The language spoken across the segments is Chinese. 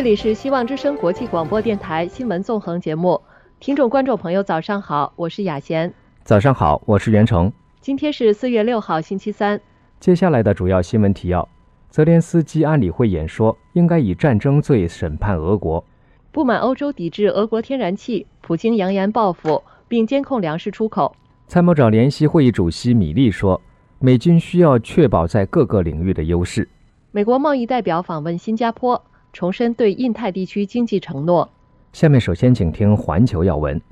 这里是希望之声国际广播电台新闻纵横节目，听众观众朋友早上好，我是雅贤。 早上好，我是袁成。 今天是4月6号星期三。 接下来的主要新闻提要：泽连斯基安理会演说应该以战争罪审判俄国； 不满欧洲抵制俄国天然气，普京扬言报复并监控粮食出口； 参谋长联席会议主席米利说，美军需要确保在各个领域的优势； 美国贸易代表访问新加坡，重申对印太地区经济承诺。 下面首先请听环球要闻。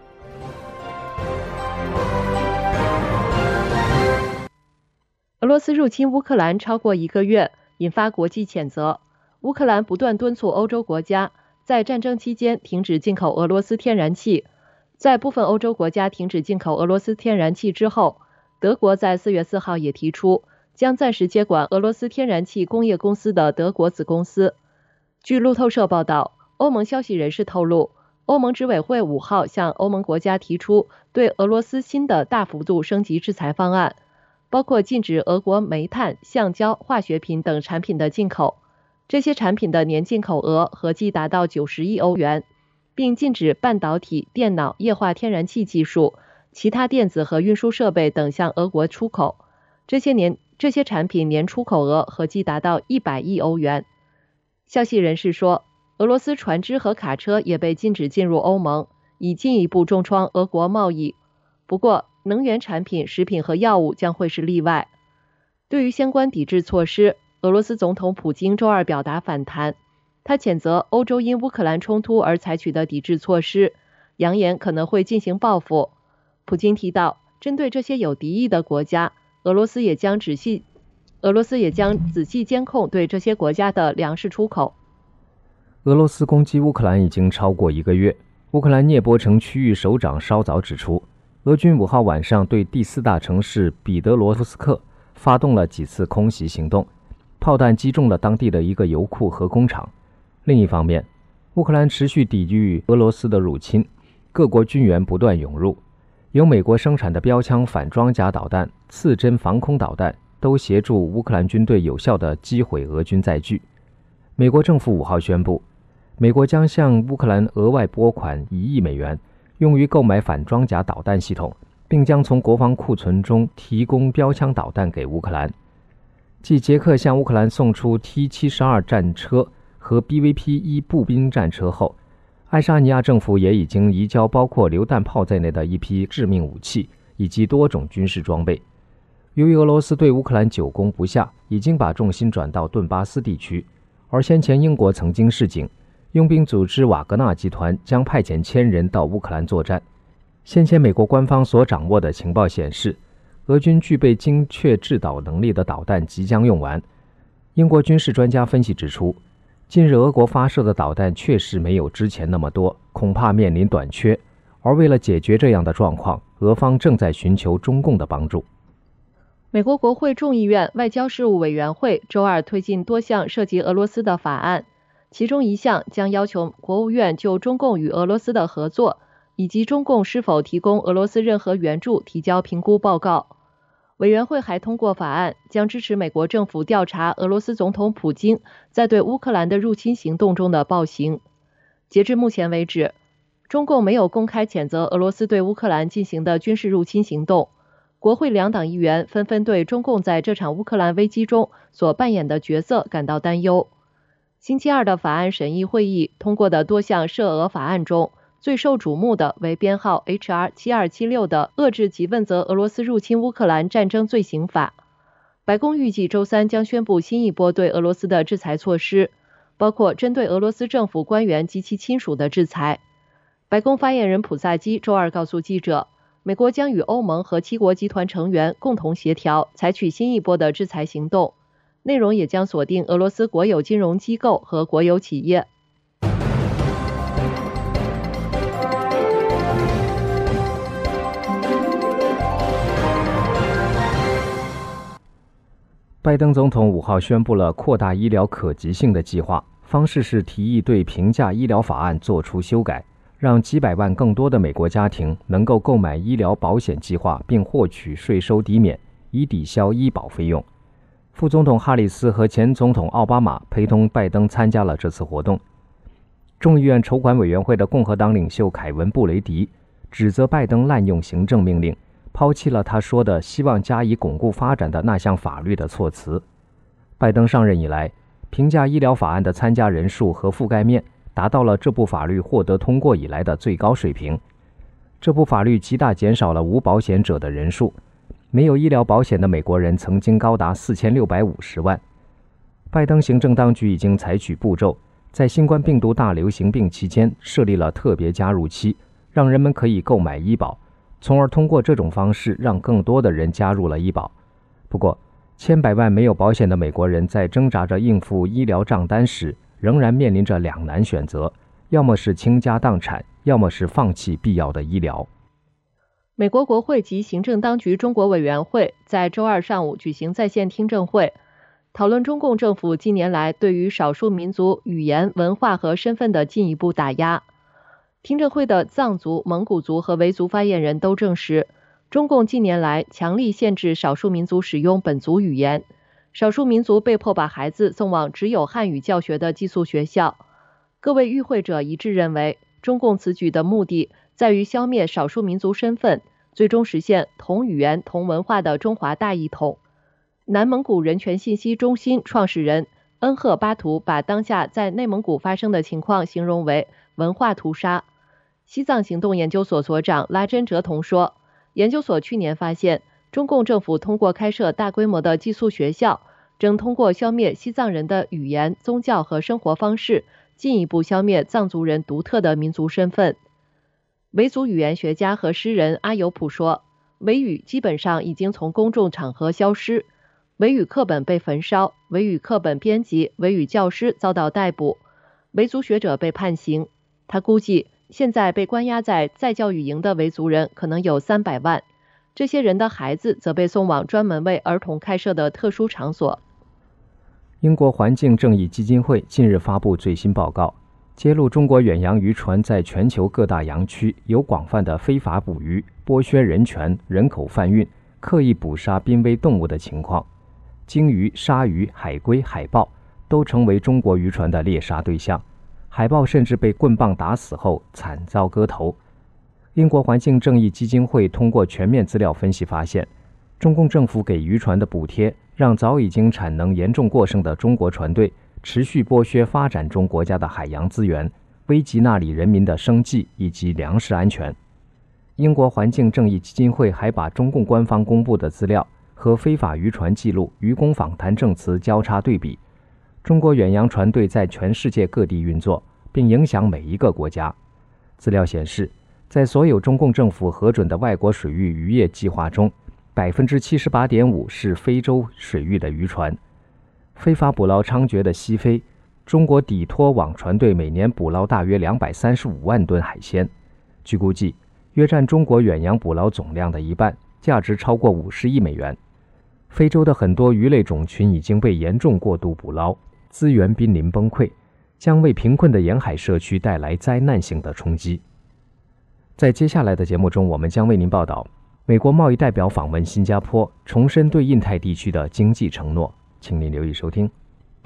俄罗斯入侵乌克兰超过1个月，引发国际谴责。乌克兰不断敦促欧洲国家在战争期间停止进口俄罗斯天然气。在部分欧洲国家停止进口俄罗斯天然气之后，德国在4月4号也提出将暂时接管俄罗斯天然气工业公司的德国子公司。据路透社报道，欧盟消息人士透露，欧盟执委会5号向欧盟国家提出对俄罗斯新的大幅度升级制裁方案，包括禁止俄国煤炭、橡胶、化学品等产品的进口，这些产品的年进口额合计达到90亿欧元，并禁止半导体、电脑、液化天然气技术、其他电子和运输设备等向俄国出口，这些产品年出口额合计达到100亿欧元。消息人士说，俄罗斯船只和卡车也被禁止进入欧盟，以进一步重创俄国贸易。不过，能源产品、食品和药物将会是例外。对于相关抵制措施，俄罗斯总统普京周二表达反弹，他谴责欧洲因乌克兰冲突而采取的抵制措施，扬言可能会进行报复。普京提到，针对这些有敌意的国家，俄罗斯也将仔细监控对这些国家的粮食出口。 俄罗斯攻击乌克兰已经超过1个月。乌克兰涅波城区域首长稍早指出，俄军5号晚上对第4大城市彼得罗夫斯克发动了几次空袭行动，炮弹击中了当地的一个油库和工厂。另一方面，乌克兰持续抵御俄罗斯的入侵，各国军援不断涌入，由美国生产的标枪反装甲导弹、刺针防空导弹都协助乌克兰军队有效地击毁俄军载具。美国政府5号宣布，美国将向乌克兰额外拨款1亿美元，用于购买反装甲导弹系统，并将从国防库存中提供标枪导弹给乌克兰。继捷克向乌克兰送出 T-72 战车和 BVP-1 步兵战车后，爱沙尼亚政府也已经移交包括榴弹炮在内的一批致命武器以及多种军事装备。由于俄罗斯对乌克兰久攻不下，已经把重心转到顿巴斯地区，而先前英国曾经示警，佣兵组织瓦格纳集团将派遣1000人到乌克兰作战。先前美国官方所掌握的情报显示，俄军具备精确制导能力的导弹即将用完。英国军事专家分析指出，近日俄国发射的导弹确实没有之前那么多，恐怕面临短缺，而为了解决这样的状况，俄方正在寻求中共的帮助。 美国国会众议院外交事务委员会周二推进多项涉及俄罗斯的法案，其中一项将要求国务院就中共与俄罗斯的合作以及中共是否提供俄罗斯任何援助提交评估报告。委员会还通过法案，将支持美国政府调查俄罗斯总统普京在对乌克兰的入侵行动中的暴行。截至目前为止，中共没有公开谴责俄罗斯对乌克兰进行的军事入侵行动。国会两党议员纷纷对中共在这场乌克兰危机中所扮演的角色感到担忧。星期二的法案审议会议通过的多项涉俄法案中，最受瞩目的为编号 HR7276 的遏制及问责俄罗斯入侵乌克兰战争罪行法。白宫预计周三将宣布新一波对俄罗斯的制裁措施，包括针对俄罗斯政府官员及其亲属的制裁。白宫发言人普萨基周二告诉记者，美国将与欧盟和7国集团成员共同协调，采取新一波的制裁行动，内容也将锁定俄罗斯国有金融机构和国有企业。 拜登总统5号宣布了扩大医疗可及性的计划，方式是提议对平价医疗法案做出修改，让几百万更多的美国家庭能够购买医疗保险计划并获取税收抵免，以抵消医保费用。副总统哈里斯和前总统奥巴马陪同拜登参加了这次活动。 众议院筹款委员会的共和党领袖凯文·布雷迪指责拜登滥用行政命令，抛弃了他说的希望加以巩固发展的那项法律的措辞。拜登上任以来，评价医疗法案的参加人数和覆盖面达到了这部法律获得通过以来的最高水平。这部法律极大减少了无保险者的人数，没有医疗保险的美国人曾经高达4650万。拜登行政当局已经采取步骤，在新冠病毒大流行病期间设立了特别加入期，让人们可以购买医保，从而通过这种方式让更多的人加入了医保。不过，千百万没有保险的美国人在挣扎着应付医疗账单时，仍然面临着两难选择，要么是倾家荡产，要么是放弃必要的医疗。 美国国会及行政当局中国委员会在周二上午举行在线听证会，讨论中共政府近年来对于少数民族语言、文化和身份的进一步打压。听证会的藏族、蒙古族和维族发言人都证实，中共近年来强力限制少数民族使用本族语言，少数民族被迫把孩子送往只有汉语教学的寄宿学校。各位与会者一致认为，中共此举的目的在于消灭少数民族身份，最终实现同语言同文化的中华大一统。南蒙古人权信息中心创始人恩赫巴图把当下在内蒙古发生的情况形容为文化屠杀。西藏行动研究所所长拉真哲同说，研究所去年发现，中共政府通过开设大规模的寄宿学校，正通过消灭西藏人的语言、宗教和生活方式，进一步消灭藏族人独特的民族身份。维族语言学家和诗人阿尤普说，维语基本上已经从公众场合消失，维语课本被焚烧，维语课本编辑、维语教师遭到逮捕，维族学者被判刑。他估计，现在被关押在再教育营的维族人可能有300万，这些人的孩子则被送往专门为儿童开设的特殊场所。 英国环境正义基金会近日发布最新报告，揭露中国远洋渔船在全球各大洋区有广泛的非法捕鱼、剥削人权、人口贩运、刻意捕杀濒危动物的情况。鲸鱼、鲨鱼、海龟、海豹都成为中国渔船的猎杀对象，海豹甚至被棍棒打死后惨遭割头。英国环境正义基金会通过全面资料分析发现，中共政府给渔船的补贴让早已经产能严重过剩的中国船队持续剥削发展中国家的海洋资源，危及那里人民的生计以及粮食安全。英国环境正义基金会还把中共官方公布的资料和非法渔船记录、渔工访谈证词交叉对比。中国远洋船队在全世界各地运作，并影响每一个国家。资料显示，在所有中共政府核准的外国水域渔业计划中，78.5%是非洲水域的渔船。非法捕捞猖獗的西非，中国底拖网船队每年捕捞大约235万吨海鲜，据估计，约占中国远洋捕捞总量的一半，价值超过50亿美元。非洲的很多鱼类种群已经被严重过度捕捞，资源濒临崩溃，将为贫困的沿海社区带来灾难性的冲击。在接下来的节目中，我们将为您报道美国贸易代表访问新加坡，重申对印太地区的经济承诺。请您留意收听。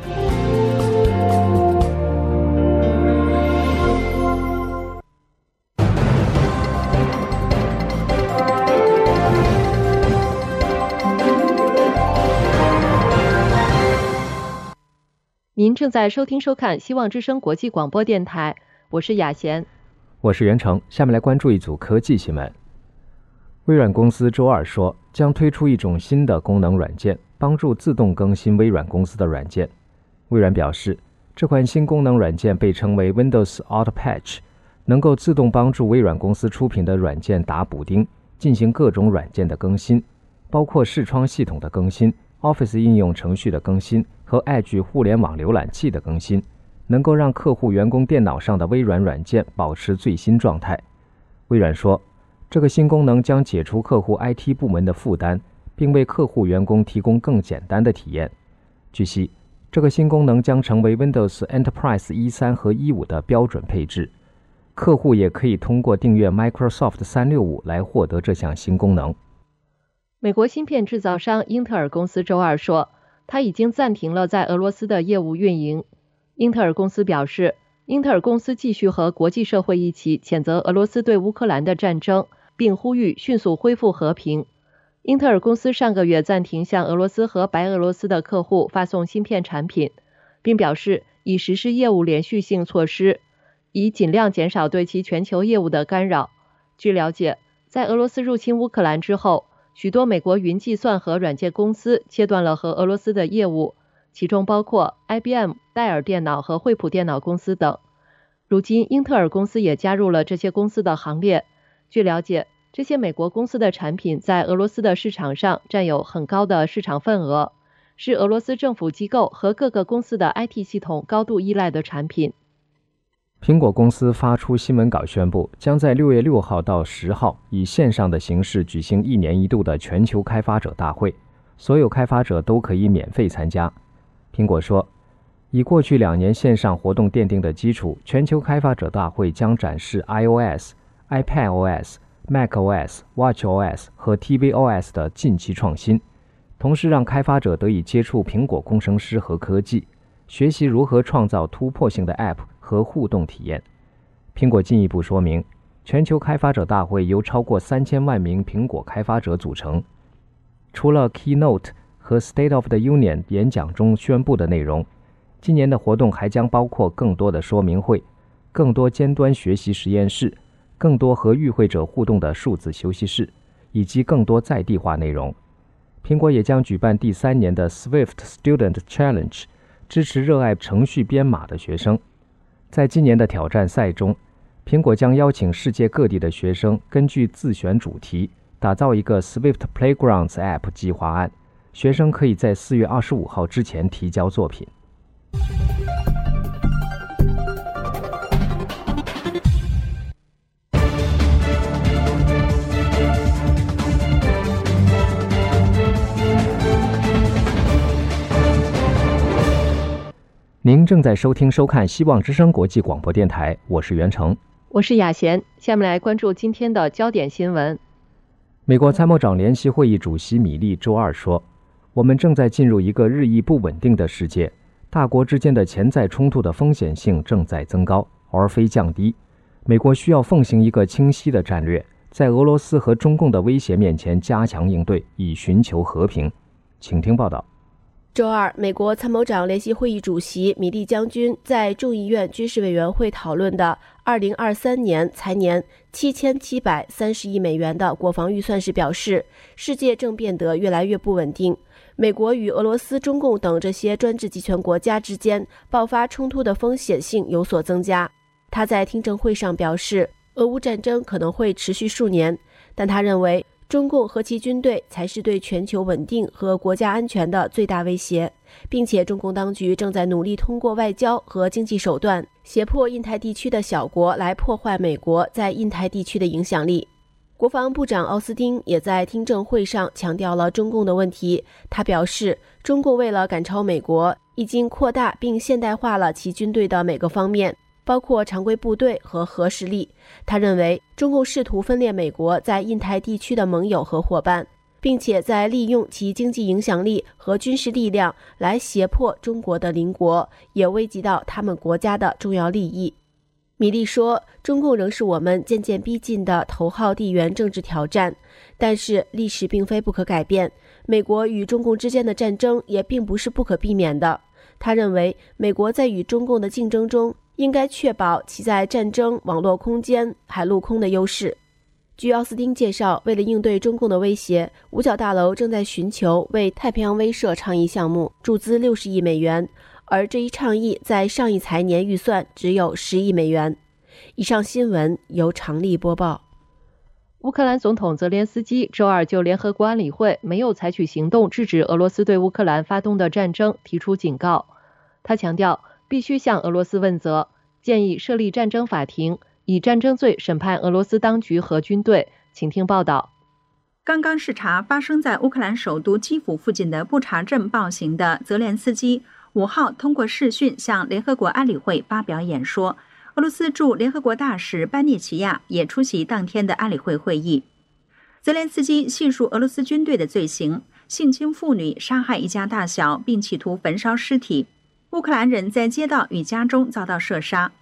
您正在收听收看希望之声国际广播电台，我是雅贤， 我是袁成。下面来关注一组科技新闻。微软公司周二说，将推出一种新的功能软件，帮助自动更新微软公司的软件。微软表示，这款新功能软件被称为 Windows Auto Patch， 能够自动帮助微软公司出品的软件打补丁，进行各种软件的更新，包括视窗系统的更新、Office 应用程序的更新和 Edge 互联网浏览器的更新，能够让客户员工电脑上的微软软件保持最新状态。微软说，这个新功能将解除客户 IT 部门的负担，并为客户员工提供更简单的体验。据悉，这个新功能将成为 Windows Enterprise 13和15的标准配置。客户也可以通过订阅 Microsoft 365来获得这项新功能。 美国芯片制造商英特尔公司周二说，它已经暂停了在俄罗斯的业务运营。英特尔公司表示， 英特尔公司继续和国际社会一起谴责俄罗斯对乌克兰的战争，并呼吁迅速恢复和平。英特尔公司上个月暂停向俄罗斯和白俄罗斯的客户发送芯片产品，并表示已实施业务连续性措施，以尽量减少对其全球业务的干扰。据了解，在俄罗斯入侵乌克兰之后，许多美国云计算和软件公司切断了和俄罗斯的业务，其中包括 IBM、戴尔电脑和惠普电脑公司等。如今，英特尔公司也加入了这些公司的行列。据了解，这些美国公司的产品在俄罗斯的市场上占有很高的市场份额，是俄罗斯政府机构和各个公司的 IT 系统高度依赖的产品。 苹果公司发出新闻稿宣布，将在6月6号到10号以线上的形式举行1年1度的全球开发者大会，所有开发者都可以免费参加。苹果说，以过去2年线上活动奠定的基础，全球开发者大会将展示 iOS、iPadOS、macOS、watchOS 和 tvOS 的近期创新，同时让开发者得以接触苹果工程师和科技，学习如何创造突破性的 App 和互动体验。苹果进一步说明，全球开发者大会由超过3000万名苹果开发者组成。除了 Keynote 和 State of the Union 演讲中宣布的内容，今年的活动还将包括更多的说明会、更多尖端学习实验室、更多和与会者互动的数字休息室，以及更多在地化内容。苹果也将举办第3年的 Swift Student Challenge， 支持热爱程序编码的学生。在今年的挑战赛中，苹果将邀请世界各地的学生根据自选主题，打造一个 Swift Playgrounds App 计划案。学生可以在4月25号之前提交作品。您正在收看希望之声国际广播电台，我是袁成， 我是雅贤。下面来关注今天的焦点新闻。 美国参谋长联席会议主席米利周二说，我们正在进入一个日益不稳定的世界，大国之间的潜在冲突的风险性正在增高，而非降低。美国需要奉行一个清晰的战略，在俄罗斯和中共的威胁面前加强应对，以寻求和平。请听报道。 周二，美国参谋长联席会议主席米利将军在众议院军事委员会讨论的2023年财年7730亿美元的国防预算时表示，世界正变得越来越不稳定，美国与俄罗斯、中共等这些专制集权国家之间爆发冲突的风险性有所增加。他在听证会上表示，俄乌战争可能会持续数年，但他认为中共和其军队才是对全球稳定和国家安全的最大威胁，并且中共当局正在努力通过外交和经济手段胁迫印太地区的小国来破坏美国在印太地区的影响力。国防部长奥斯汀也在听证会上强调了中共的问题。他表示，中共为了赶超美国，已经扩大并现代化了其军队的每个方面，包括常规部队和核实力。他认为中共试图分裂美国在印太地区的盟友和伙伴，并且在利用其经济影响力和军事力量来胁迫中国的邻国，也危及到他们国家的重要利益。米利说，中共仍是我们渐渐逼近的头号地缘政治挑战，但是历史并非不可改变，美国与中共之间的战争也并不是不可避免的。他认为美国在与中共的竞争中应该确保其在战争、网络空间、海陆空的优势。据奥斯汀介绍，为了应对中共的威胁，五角大楼正在寻求为太平洋威慑倡议项目注资60亿美元，而这一倡议在上一财年预算只有10亿美元。以上新闻由常丽播报。 乌克兰总统泽连斯基周二就联合国安理会没有采取行动制止俄罗斯对乌克兰发动的战争提出警告。他强调，必须向俄罗斯问责，建议设立战争法庭，以战争罪审判俄罗斯当局和军队。请听报道。 刚刚视察发生在乌克兰首都基辅附近的布查镇暴行的泽连斯基5号通过视讯向联合国安理会发表演说。俄罗斯驻联合国大使班涅齐亚也出席当天的安理会会议。泽连斯基细数俄罗斯军队的罪行：性侵妇女、杀害一家大小，并企图焚烧尸体。乌克兰人在街道与家中遭到射杀，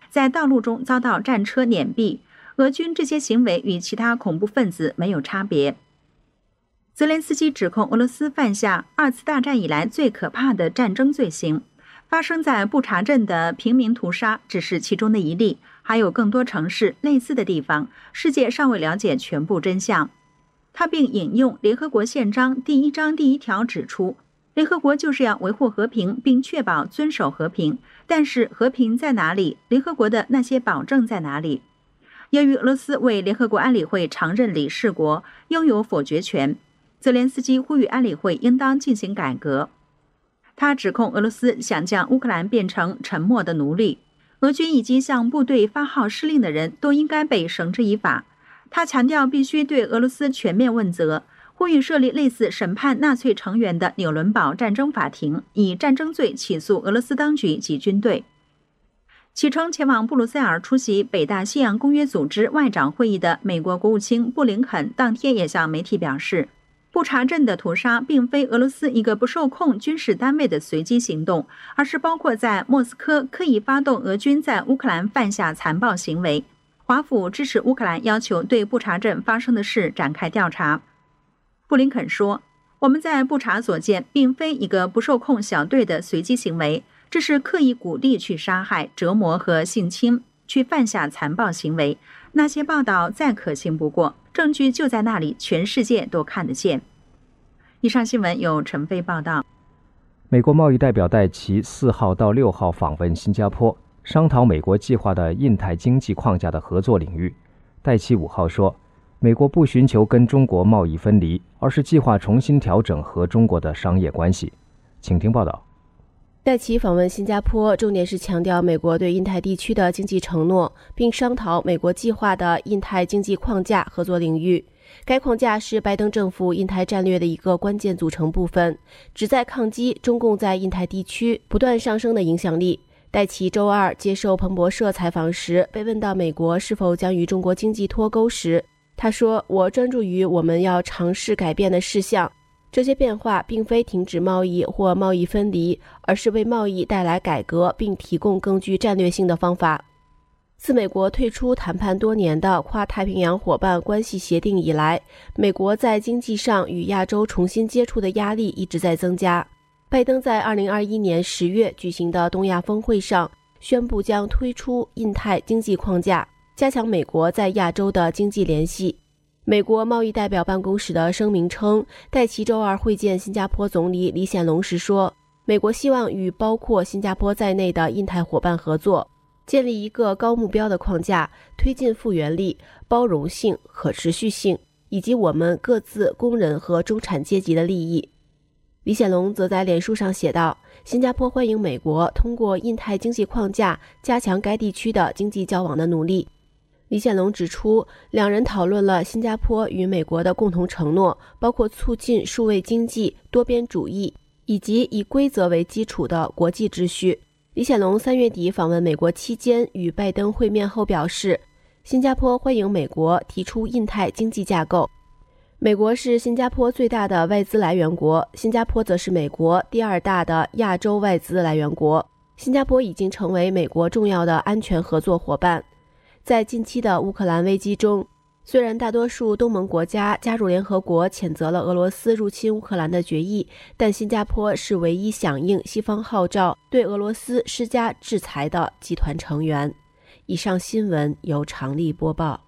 在道路中遭到战车碾毙。俄军这些行为与其他恐怖分子没有差别。泽连斯基指控俄罗斯犯下2次大战以来最可怕的战争罪行。发生在布查镇的平民屠杀只是其中的一例，还有更多城市类似的地方，世界尚未了解全部真相。他并引用联合国宪章第1章第1条指出，联合国就是要维护和平并确保遵守和平，但是和平在哪里？联合国的那些保证在哪里？由于俄罗斯为联合国安理会常任理事国，拥有否决权，泽连斯基呼吁安理会应当进行改革。他指控俄罗斯想将乌克兰变成沉默的奴隶，俄军以及向部队发号施令的人都应该被绳之以法。他强调必须对俄罗斯全面问责，呼吁设立类似审判纳粹成员的纽伦堡战争法庭，以战争罪起诉俄罗斯当局及军队。启程前往布鲁塞尔出席北大西洋公约组织外长会议的美国国务卿布林肯当天也向媒体表示，布查镇的屠杀并非俄罗斯一个不受控军事单位的随机行动，而是包括在莫斯科刻意发动俄军在乌克兰犯下残暴行为。华府支持乌克兰要求对布查镇发生的事展开调查。布林肯说，我们在布查所见并非一个不受控小队的随机行为，这是刻意鼓励去杀害、折磨和性侵，去犯下残暴行为。那些报道再可信不过，证据就在那里，全世界都看得见。以上新闻由陈飞报道。 美国贸易代表戴奇4号到6号访问新加坡，商讨美国计划的印太经济框架的合作领域。戴奇5号说，美国不寻求跟中国贸易分离，而是计划重新调整和中国的商业关系。请听报道。 戴奇访问新加坡，重点是强调美国对印太地区的经济承诺，并商讨美国计划的印太经济框架合作领域。该框架是拜登政府印太战略的一个关键组成部分，旨在抗击中共在印太地区不断上升的影响力。戴奇周二接受彭博社采访时，被问到美国是否将与中国经济脱钩时，他说：“我专注于我们要尝试改变的事项。这些变化并非停止贸易或贸易分离，而是为贸易带来改革并提供更具战略性的方法。”自美国退出谈判多年的跨太平洋伙伴关系协定以来，美国在经济上与亚洲重新接触的压力一直在增加。拜登在2021年10月举行的东亚峰会上宣布将推出印太经济框架，加强美国在亚洲的经济联系。美国贸易代表办公室的声明称，戴奇周二会见新加坡总理李显龙时说，美国希望与包括新加坡在内的印太伙伴合作，建立一个高目标的框架，推进复原力、包容性、可持续性，以及我们各自工人和中产阶级的利益。李显龙则在脸书上写道，新加坡欢迎美国通过印太经济框架加强该地区的经济交往的努力。李显龙指出，两人讨论了新加坡与美国的共同承诺，包括促进数位经济、多边主义以及以规则为基础的国际秩序。李显龙3月底访问美国期间与拜登会面后表示，新加坡欢迎美国提出印太经济架构。美国是新加坡最大的外资来源国，新加坡则是美国第2大的亚洲外资来源国。新加坡已经成为美国重要的安全合作伙伴。在近期的乌克兰危机中，虽然大多数东盟国家加入联合国谴责了俄罗斯入侵乌克兰的决议，但新加坡是唯一响应西方号召对俄罗斯施加制裁的集团成员。以上新闻由常丽播报。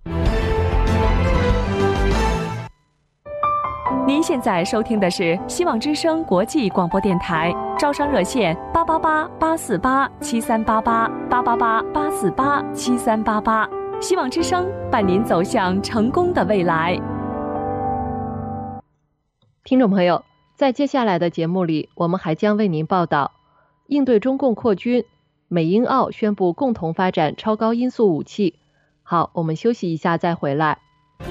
您现在收听的是希望之声国际广播电台，招商热线888-848-7388，888-848-7388。希望之声伴您走向成功的未来。 听众朋友，在接下来的节目里，我们还将为您报道应对中共扩军，美英澳宣布共同发展超高音速武器。好，我们休息一下再回来。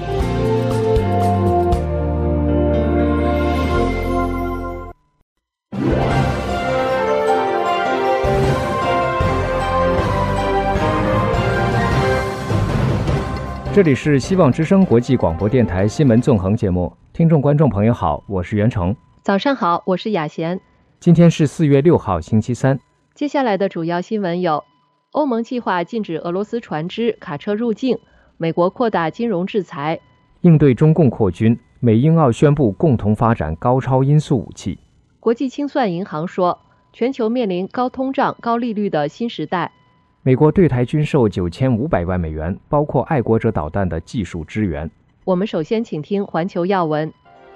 这里是希望之声国际广播电台新闻纵横节目，听众观众朋友好，我是袁成。 早上好，我是雅贤。 今天是4月6号星期三。 接下来的主要新闻有： 欧盟计划禁止俄罗斯船只、卡车入境，美国扩大金融制裁。 应对中共扩军，美英澳宣布共同发展高超音速武器。 国际清算银行说，全球面临高通胀、高利率的新时代。 美国对台军售9500万美元，包括爱国者导弹的技术支援。 我们首先请听环球要闻。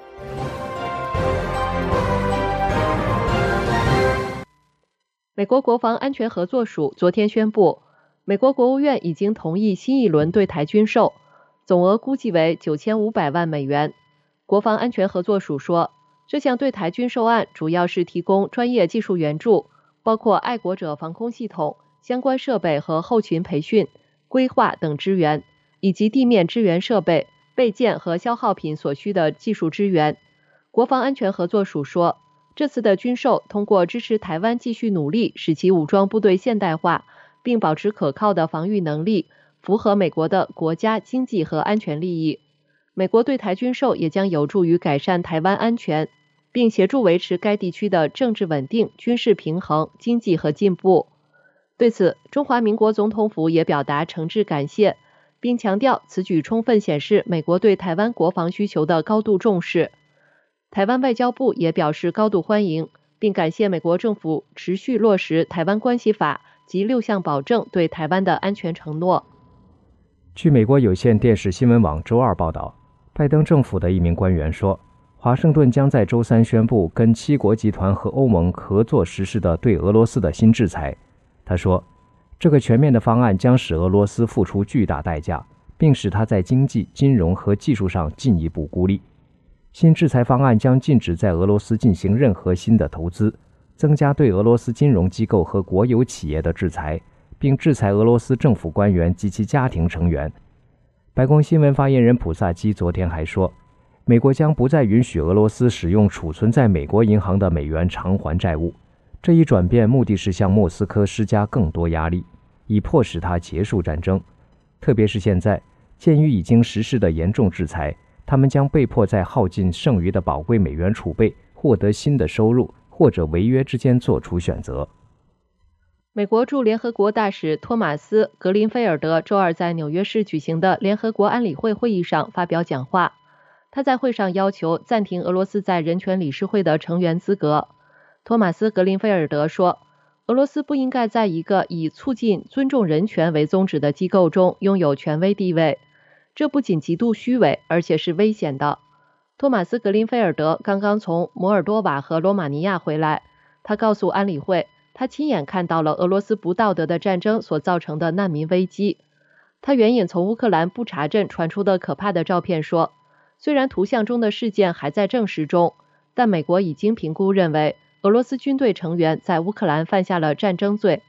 美国国防安全合作署昨天宣布，美国国务院已经同意新一轮对台军售，总额估计为9500万美元。国防安全合作署说，这项对台军售案主要是提供专业技术援助，包括爱国者防空系统、相关设备和后勤培训、规划等支援，以及地面支援设备、备件和消耗品所需的技术支援。国防安全合作署说，这次的军售通过支持台湾继续努力使其武装部队现代化，并保持可靠的防御能力，符合美国的国家、经济和安全利益。美国对台军售也将有助于改善台湾安全，并协助维持该地区的政治稳定、军事平衡、经济和进步。对此，中华民国总统府也表达诚挚感谢，并强调此举充分显示美国对台湾国防需求的高度重视。台湾外交部也表示高度欢迎，并感谢美国政府持续落实《台湾关系法》及6项保证对台湾的安全承诺。 据美国有线电视新闻网周二报道，拜登政府的一名官员说，华盛顿将在周三宣布跟7国集团和欧盟合作实施的对俄罗斯的新制裁。他说，这个全面的方案将使俄罗斯付出巨大代价，并使它在经济、金融和技术上进一步孤立。新制裁方案将禁止在俄罗斯进行任何新的投资，增加对俄罗斯金融机构和国有企业的制裁，并制裁俄罗斯政府官员及其家庭成员。白宫新闻发言人普萨基昨天还说，美国将不再允许俄罗斯使用储存在美国银行的美元偿还债务。这一转变目的是向莫斯科施加更多压力，以迫使它结束战争。特别是现在，鉴于已经实施的严重制裁，他们将被迫在耗尽剩余的宝贵美元储备、获得新的收入或者违约之间做出选择。 美国驻联合国大使托马斯·格林菲尔德周二在纽约市举行的联合国安理会会议上发表讲话。他在会上要求暂停俄罗斯在人权理事会的成员资格。托马斯·格林菲尔德说，俄罗斯不应该在一个以促进尊重人权为宗旨的机构中拥有权威地位，这不仅极度虚伪，而且是危险的。托马斯·格林菲尔德刚刚从摩尔多瓦和罗马尼亚回来，他告诉安理会，他亲眼看到了俄罗斯不道德的战争所造成的难民危机。他援引从乌克兰布查镇传出的可怕的照片说，虽然图像中的事件还在证实中，但美国已经评估认为俄罗斯军队成员在乌克兰犯下了战争罪。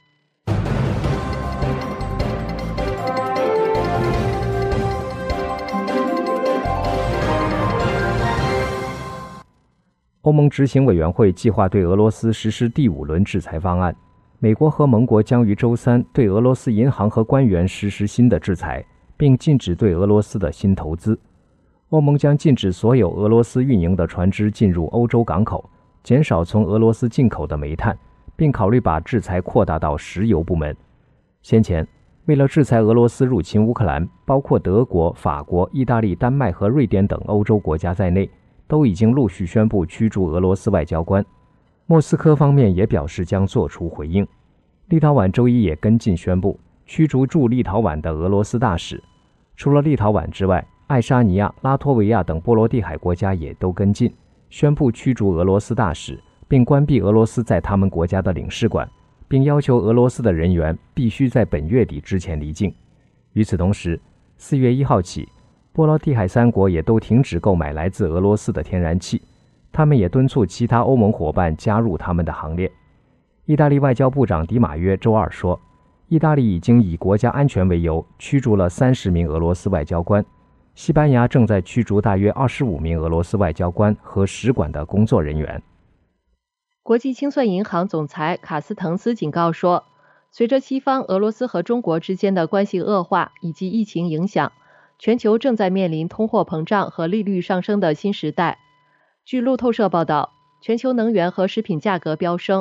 欧盟执行委员会计划对俄罗斯实施第5轮制裁方案，美国和盟国将于周三对俄罗斯银行和官员实施新的制裁，并禁止对俄罗斯的新投资。欧盟将禁止所有俄罗斯运营的船只进入欧洲港口，减少从俄罗斯进口的煤炭，并考虑把制裁扩大到石油部门。先前，为了制裁俄罗斯入侵乌克兰，包括德国、法国、意大利、丹麦和瑞典等欧洲国家在内，都已经陆续宣布驱逐俄罗斯外交官。莫斯科方面也表示将做出回应。立陶宛周一也跟进宣布驱逐驻立陶宛的俄罗斯大使。除了立陶宛之外，爱沙尼亚、拉脱维亚等波罗的海国家也都跟进，宣布驱逐俄罗斯大使，并关闭俄罗斯在他们国家的领事馆，并要求俄罗斯的人员必须在本月底之前离境。与此同时，4月1号起，波罗的海3国也都停止购买来自俄罗斯的天然气，他们也敦促其他欧盟伙伴加入他们的行列。意大利外交部长迪马约周二说，意大利已经以国家安全为由驱逐了30名俄罗斯外交官，西班牙正在驱逐大约25名俄罗斯外交官和使馆的工作人员。 国际清算银行总裁卡斯滕斯警告说，随着西方、俄罗斯和中国之间的关系恶化以及疫情影响，全球正在面临通货膨胀和利率上升的新时代。据路透社报道，全球能源和食品价格飙升，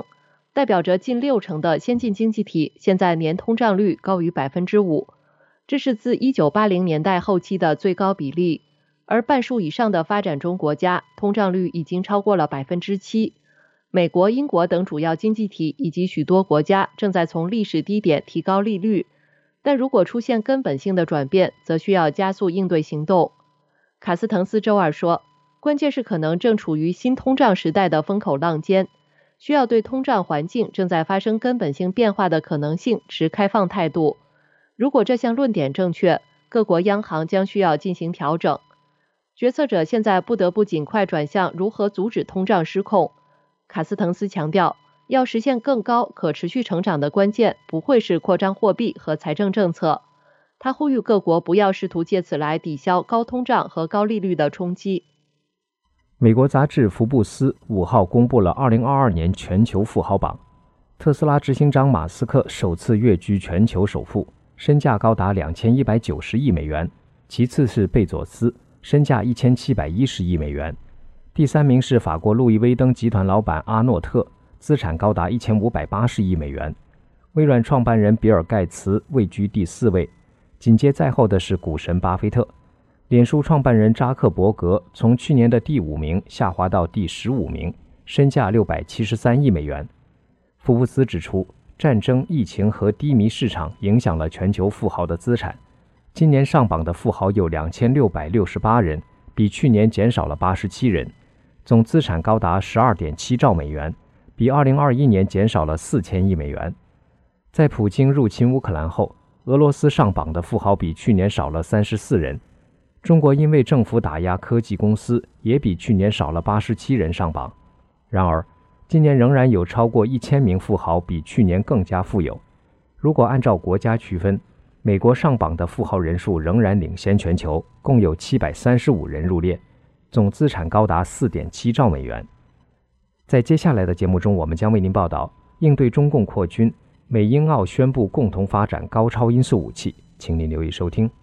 代表着近60%的先进经济体现在年通胀率高于 5%， 这是自1980年代后期的最高比例，而半数以上的发展中国家通胀率已经超过了 7%。美国、英国等主要经济体以及许多国家正在从历史低点提高利率，但如果出现根本性的转变，则需要加速应对行动。卡斯滕斯周二说，关键是可能正处于新通胀时代的风口浪尖，需要对通胀环境正在发生根本性变化的可能性持开放态度。如果这项论点正确，各国央行将需要进行调整。决策者现在不得不尽快转向如何阻止通胀失控。卡斯滕斯强调，要实现更高可持续成长的关键不会是扩张货币和财政政策。他呼吁各国不要试图借此来抵消高通胀和高利率的冲击。 美国杂志福布斯5号公布了2022年全球富豪榜，特斯拉执行长马斯克首次跃居全球首富，身价高达2190亿美元，其次是贝佐斯，身价1710亿美元。第3名是法国路易威登集团老板阿诺特，资产高达1580亿美元。微软创办人比尔盖茨位居第4位，紧接在后的是股神巴菲特。脸书创办人扎克伯格从去年的第5名下滑到第15名，身价673亿美元。福布斯指出，战争、疫情和低迷市场影响了全球富豪的资产。今年上榜的富豪有2668人，比去年减少了87人，总资产高达 12.7 兆美元，比2021年减少了4000亿美元。在普京入侵乌克兰后，俄罗斯上榜的富豪比去年少了34人。中国因为政府打压科技公司，也比去年少了87人上榜。然而，今年仍然有超过1000名富豪比去年更加富有。如果按照国家区分，美国上榜的富豪人数仍然领先全球，共有735人入列，总资产高达 4.7 兆美元。在接下来的节目中，我们将为您报道应对中共扩军，美英澳宣布共同发展高超音速武器，请您留意收听。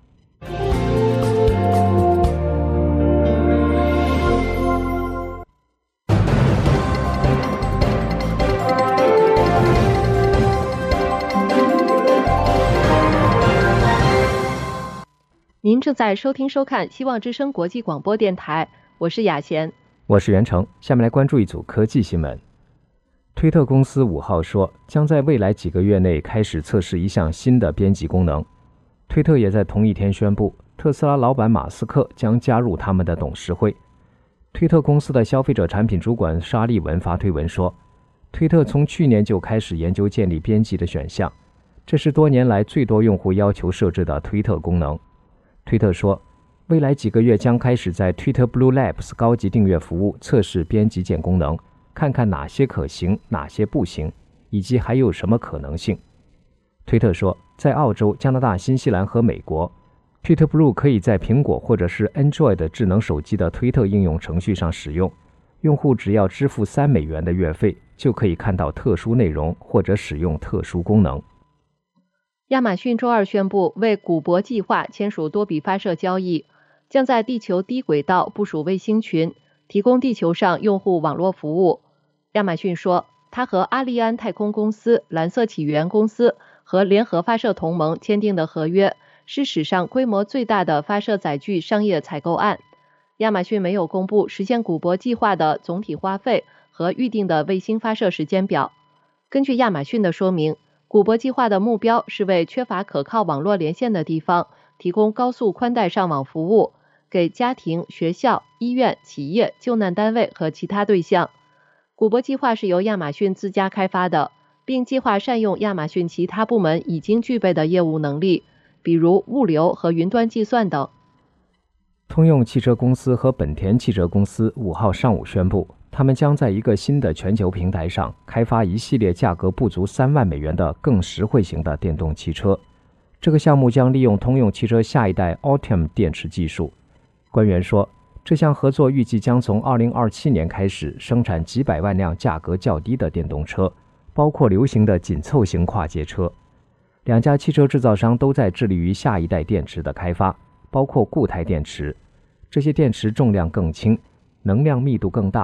您正在收听收看希望之声国际广播电台，我是雅贤， 我是袁成。下面来关注一组科技新闻。推特公司5号说，将在未来几个月内开始测试一项新的编辑功能。推特也在同一天宣布，特斯拉老板马斯克将加入他们的董事会。推特公司的消费者产品主管沙利文发推文说，推特从去年就开始研究建立编辑的选项，这是多年来最多用户要求设置的推特功能。推特说，未来几个月将开始在 Twitter Blue Labs 高级订阅服务测试编辑键功能，看看哪些可行，哪些不行，以及还有什么可能性。推特说，在澳洲、加拿大、新西兰和美国， Twitter Blue 可以在苹果或者是 Android 智能手机的推特应用程序上使用，用户只要支付3美元的月费，就可以看到特殊内容或者使用特殊功能。 亚马逊周二宣布为古博计划签署多笔发射交易，将在地球低轨道部署卫星群，提供地球上用户网络服务。亚马逊说，它和阿利安太空公司、蓝色起源公司和联合发射同盟签订的合约是史上规模最大的发射载具商业采购案。亚马逊没有公布实现古博计划的总体花费和预定的卫星发射时间表。根据亚马逊的说明，古博计划的目标是为缺乏可靠网络连线的地方提供高速宽带上网服务，给家庭、学校、医院、企业、救难单位和其他对象。古博计划是由亚马逊自家开发的，并计划善用亚马逊其他部门已经具备的业务能力，比如物流和云端计算等。 通用汽车公司和本田汽车公司5号上午宣布，他们将在一个新的全球平台上开发一系列价格不足3万美元的更实惠型的电动汽车。这个项目将利用通用汽车下一代 Ultium 电池技术。官员说，这项合作预计将从2027年开始生产几百万辆价格较低的电动车，包括流行的紧凑型跨界车。两家汽车制造商都在致力于下一代电池的开发，包括固态电池。这些电池重量更轻，能量密度更大，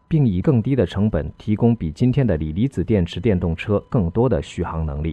并以更低的成本提供比今天的锂离子电池电动车更多的续航能力。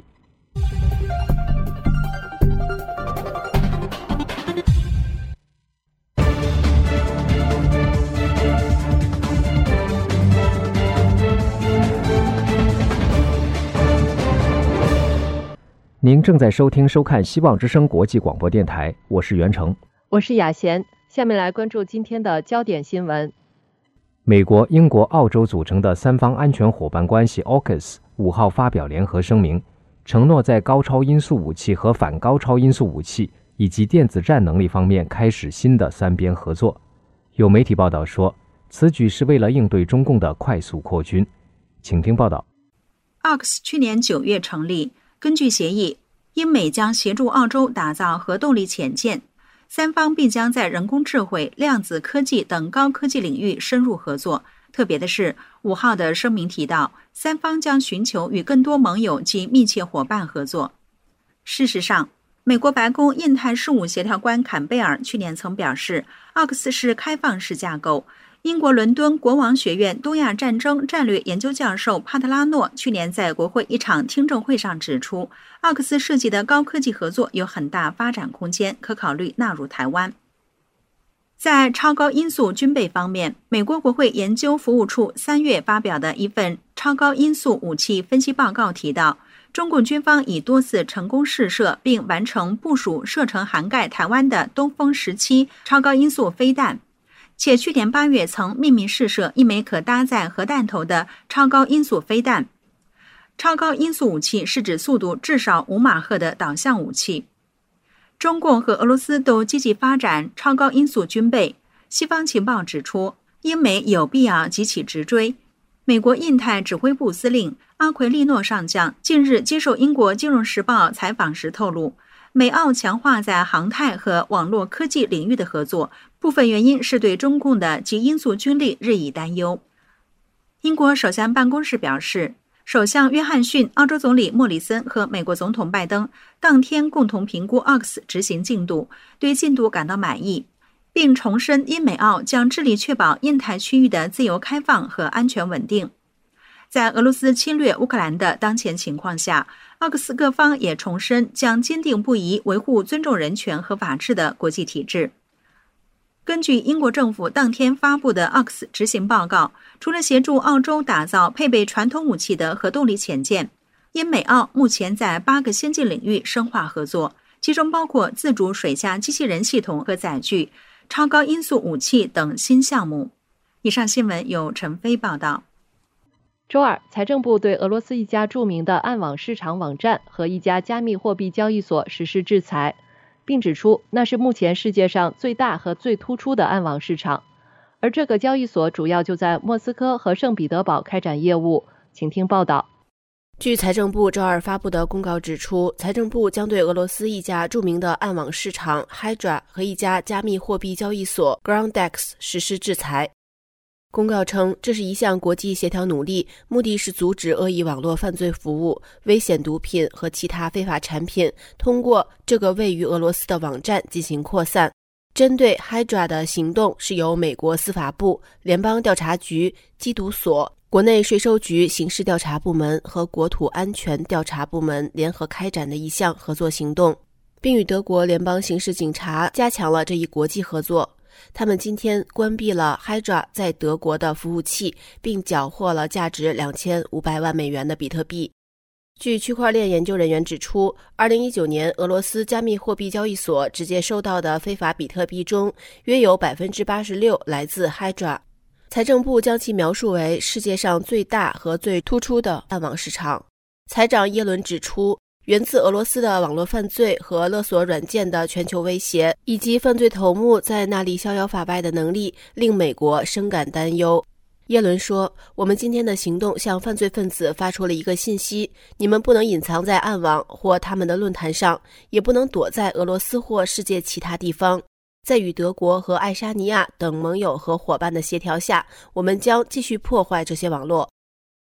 您正在收看希望之声国际广播电台，我是袁成， 我是雅贤。下面来关注今天的焦点新闻。 美国、英国、澳洲组成的三方安全伙伴关系 AUKUS 5号发表联合声明，承诺在高超音速武器和反高超音速武器以及电子战能力方面开始新的三边合作。有媒体报道说，此举是为了应对中共的快速扩军。请听报道。 AUKUS 去年9月成立，根据协议，英美将协助澳洲打造核动力潜舰，三方必将在人工智慧、量子科技等高科技领域深入合作。特别的是，5号的声明提到，三方将寻求与更多盟友及密切伙伴合作。事实上，美国白宫印太事务协调官坎贝尔去年曾表示，AUKUS 是开放式架构。英国伦敦国王学院东亚战争战略研究教授帕特拉诺去年在国会一场听证会上指出，AUKUS设计的高科技合作有很大发展空间，可考虑纳入台湾。在超高音速军备方面，美国国会研究服务处3月发表的一份超高音速武器分析报告提到，中共军方已多次成功试射并完成部署射程涵盖台湾的东风17超高音速飞弹，且去年8月曾秘密试射一枚可搭载核弹头的超高音速飞弹。超高音速武器是指速度至少5马赫的导向武器。中共和俄罗斯都积极发展超高音速军备，西方情报指出，英美有必要急起直追。美国印太指挥部司令阿奎利诺上将近日接受英国金融时报采访时透露，美澳强化在航太和网络科技领域的合作，部分原因是对中共的极音速军力日益担忧。英国首相办公室表示，首相约翰逊、澳洲总理莫里森和美国总统拜登当天共同评估 AUKUS 执行进度，对进度感到满意，并重申英美澳将致力确保印太区域的自由开放和安全稳定。在俄罗斯侵略乌克兰的当前情况下，AUKUS 各方也重申将坚定不移维护尊重人权和法治的国际体制。根据英国政府当天发布的 AUKUS 执行报告，除了协助澳洲打造配备传统武器的核动力潜舰，英美澳目前在8个先进领域深化合作，其中包括自主水下机器人系统和载具、超高音速武器等新项目。以上新闻由陈飞报道。 周二，财政部对俄罗斯一家著名的暗网市场网站和一家加密货币交易所实施制裁，并指出那是目前世界上最大和最突出的暗网市场，而这个交易所主要就在莫斯科和圣彼得堡开展业务。请听报道。 据财政部周二发布的公告指出，财政部将对俄罗斯一家著名的暗网市场 Hydra 和一家加密货币交易所 Groundex 实施制裁。公告称，这是一项国际协调努力，目的是阻止恶意网络犯罪服务、危险毒品和其他非法产品通过这个位于俄罗斯的网站进行扩散。针对 Hydra 的行动是由美国司法部、联邦调查局、缉毒所、国内税收局刑事调查部门和国土安全调查部门联合开展的一项合作行动，并与德国联邦刑事警察加强了这一国际合作。他们今天关闭了 Hydra 在德国的服务器，并缴获了价值2500万美元的比特币。据区块链研究人员指出，2019年俄罗斯加密货币交易所直接收到的非法比特币中，约有 86% 来自 Hydra。财政部将其描述为世界上最大和最突出的暗网市场。财长耶伦指出，源自俄罗斯的网络犯罪和勒索软件的全球威胁，以及犯罪头目在那里逍遥法外的能力，令美国深感担忧。耶伦说，我们今天的行动向犯罪分子发出了一个信息，你们不能隐藏在暗网或他们的论坛上，也不能躲在俄罗斯或世界其他地方。在与德国和爱沙尼亚等盟友和伙伴的协调下，我们将继续破坏这些网络。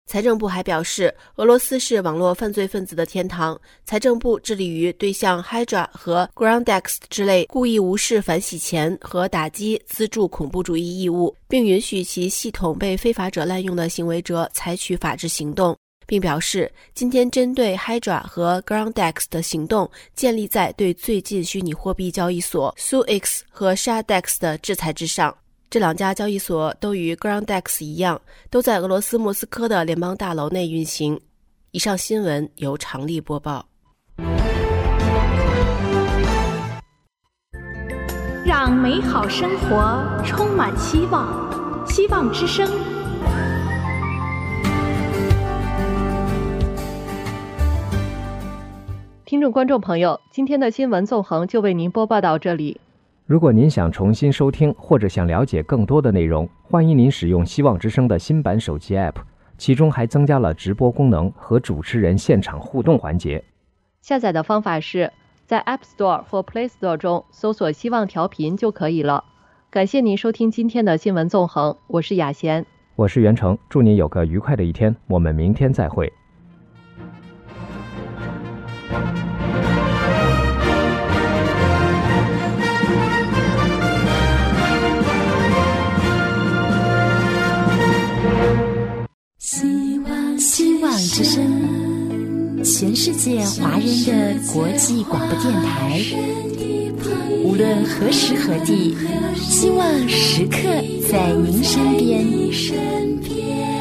财政部还表示，俄罗斯是网络犯罪分子的天堂，财政部致力于对像 Hydra 和 Groundex 之类故意无视反洗钱和打击资助恐怖主义义务，并允许其系统被非法者滥用的行为者采取法治行动，并表示今天针对 Hydra 和 Groundex 的行动建立在对最近虚拟货币交易所 SuX 和 Shadex 的制裁之上。这两家交易所都与 Groundex 一样，都在俄罗斯莫斯科的联邦大楼内运行。以上新闻由常丽播报。 让美好生活充满希望，希望之声。 听众观众朋友，今天的新闻纵横就为您播报到这里。 如果您想重新收听或者想了解更多的内容，欢迎您使用希望之声的新版手机 App， 其中还增加了直播功能和主持人现场互动环节。 下载的方法是在 App Store 或 Play Store 中搜索希望调频就可以了。感谢您收听今天的新闻纵横，我是雅贤， 我是袁成，祝您有个愉快的一天，我们明天再会。 希望之声，全世界华人的国际广播电台。无论何时何地，希望时刻在您身边。